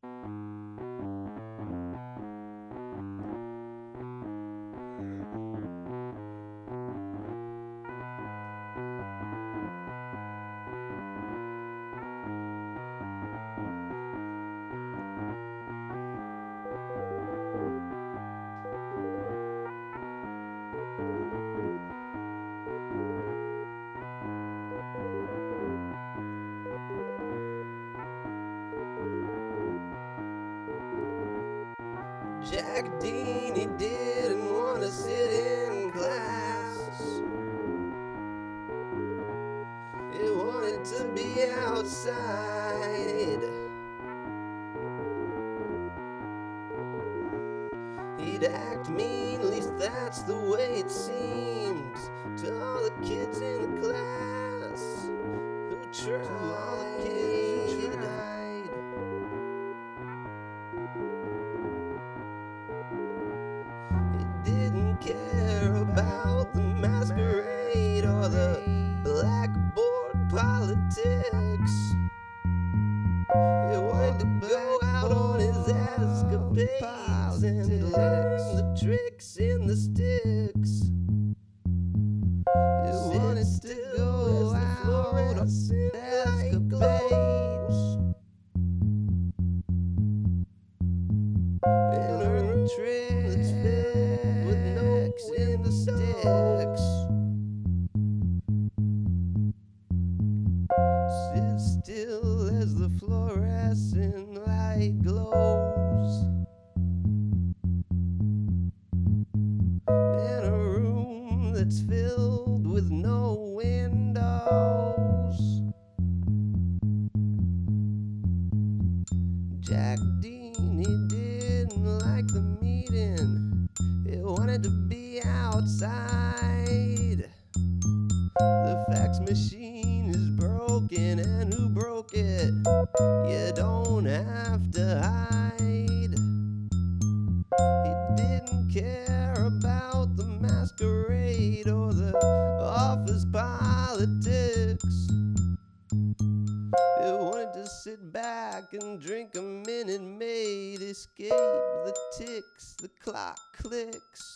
Jack Dean, he didn't want to sit in class. He wanted to be outside. He'd act mean, at least that's the way it seemed to all the kids in the class who tried. He didn't care about the masquerade or the blackboard politics. He wanted to go out on his escapades and learn the tricks in the sticks. He wanted to go out on his escapades and learn the tricks with no in the sticks. Sit still as the fluorescent light glows in a room that's filled with no windows. Jack Dean, he didn't like the meeting. He wanted to be outside. The fax machine is broken, and who broke it? You don't have to hide. He didn't care about the masquerade or the office politics. He wanted to sit back and drink a Minute Maid, escape the ticks, the clock clicks.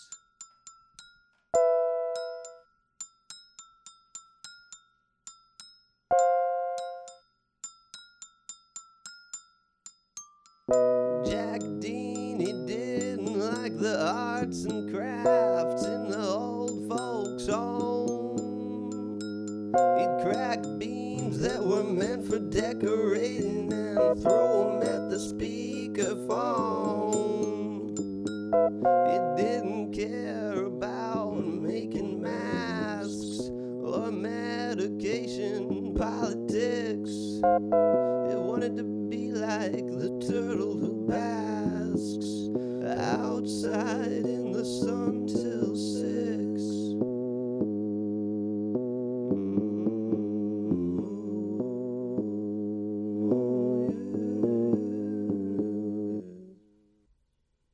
Jack Dean, he didn't like the arts and crafts in the old folks' home. He'd crack beams that were meant for decorating and throw them at the speakerphone. He didn't care about making masks or medication politics. He wanted to be like the turtle who basks outside in the sun till